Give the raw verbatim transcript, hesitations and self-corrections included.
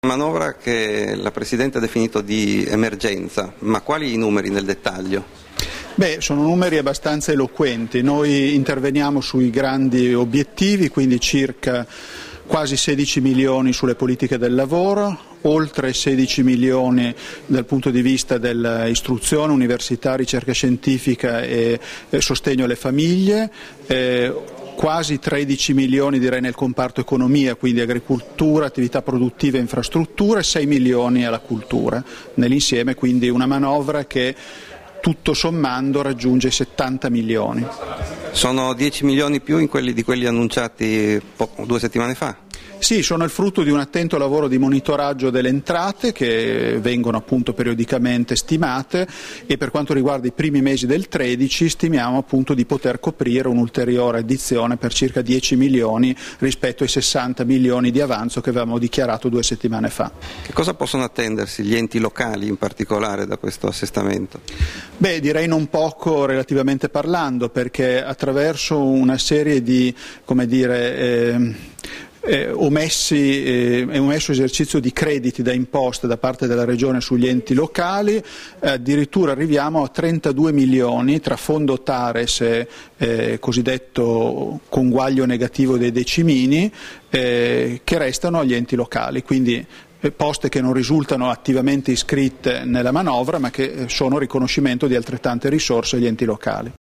Manovra che la Presidente ha definito di emergenza, ma quali i numeri nel dettaglio? Beh, sono numeri abbastanza eloquenti. Noi interveniamo sui grandi obiettivi, quindi circa quasi sedici milioni sulle politiche del lavoro, oltre sedici milioni dal punto di vista dell'istruzione, università, ricerca scientifica e, e sostegno alle famiglie, eh, quasi tredici milioni direi nel comparto economia, quindi agricoltura, attività produttive e infrastrutture, sei milioni alla cultura nell'insieme, quindi una manovra che tutto sommando raggiunge i settanta milioni. Sono dieci milioni più in quelli di quelli annunciati poco, due settimane fa? Sì, sono il frutto di un attento lavoro di monitoraggio delle entrate che vengono appunto periodicamente stimate, e per quanto riguarda i primi mesi del tredici stimiamo appunto di poter coprire un'ulteriore addizione per circa dieci milioni rispetto ai sessanta milioni di avanzo che avevamo dichiarato due settimane fa. Che cosa possono attendersi gli enti locali in particolare da questo assestamento? Beh, direi non poco relativamente parlando, perché attraverso una serie di, come dire, eh, Eh, omessi, eh, omesso esercizio di crediti da imposte da parte della Regione sugli enti locali, eh, addirittura arriviamo a trentadue milioni tra fondo Tares e eh, cosiddetto conguaglio negativo dei decimini eh, che restano agli enti locali, quindi eh, poste che non risultano attivamente iscritte nella manovra ma che sono riconoscimento di altrettante risorse agli enti locali.